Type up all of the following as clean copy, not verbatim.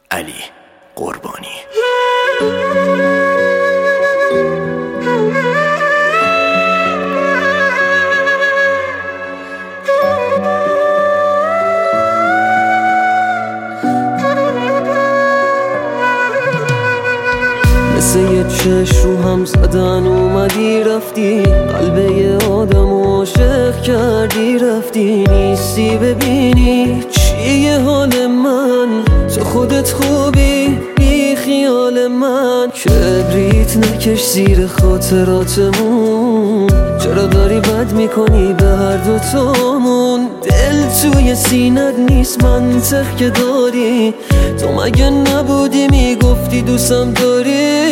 علی قربانی. مثل یه چشم رو هم زدن اومدی رفتی، قلب یه آدم عاشق کردی رفتی. نیستی ببینی چیه حال من، تو خودت خوبی بی خیال من. کبریت نکش زیر خاطراتمون، چرا داری بد میکنی به هر دوتامون. دل توی سینت نیست منطق که داری، تو مگه نبودی میگفتی دوستم داری؟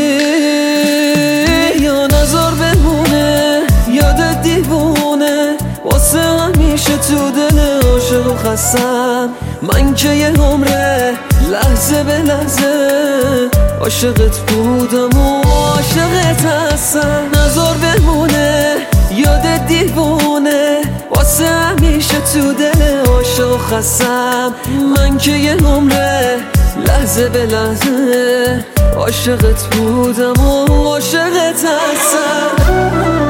یا نظر بمونه یاد دیوونه، واسه همیشه تو دل عاشق و خستم. من که یه عمره لحظه به لحظه عاشقت بودم و عاشقت هستم. نظر بمونه یاد دیوونه، واسه همیشه تو دل عاشق و خستم. من که یه عمره لحظه به لحظه عاشقت بودم و عاشقت هستم.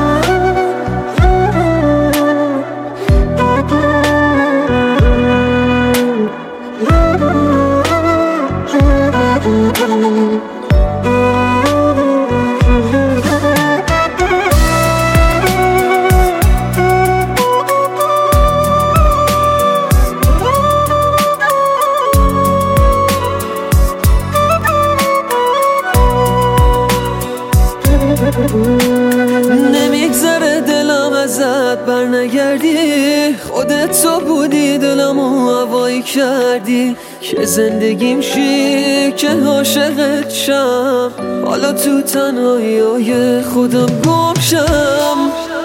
نمیگذره دلم ازت برنگردی، خودت تو بودی دلمو هوایی کردی. که زندگیم شی که عاشقت شم، حالا تو تنهایی خودم گم شم.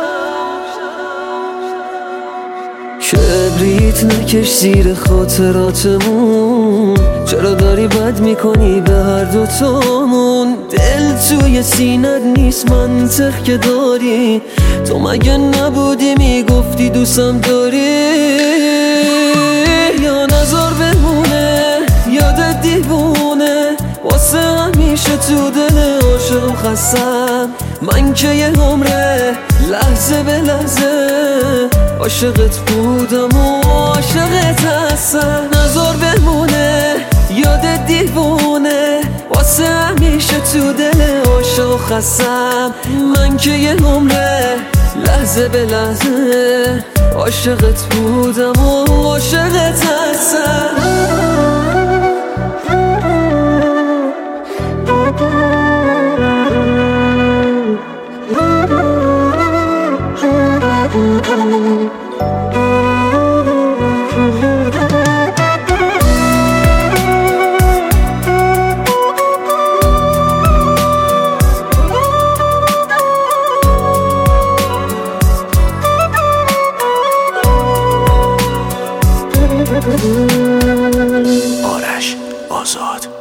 کبریت نکش زیر خاطراتمون، چرا داری بد میکنی به هر دوتامون. دل توی سینت نیست منطق که داری، تو مگه نبودی میگفتی دوستم داری؟ یا نظر بمونه یاد دیوونه، واسه همیشه تو دل عاشق خستم. من که یه عمره لحظه به لحظه عاشقت بودم و عاشقت هستم. نظر بمونه یاد دیوونه، واسه همیشه تو دل عاشق خستم. من که یه عمره لحظه به لحظه عاشقت بودم و عاشقت هستم. آرش آزاد.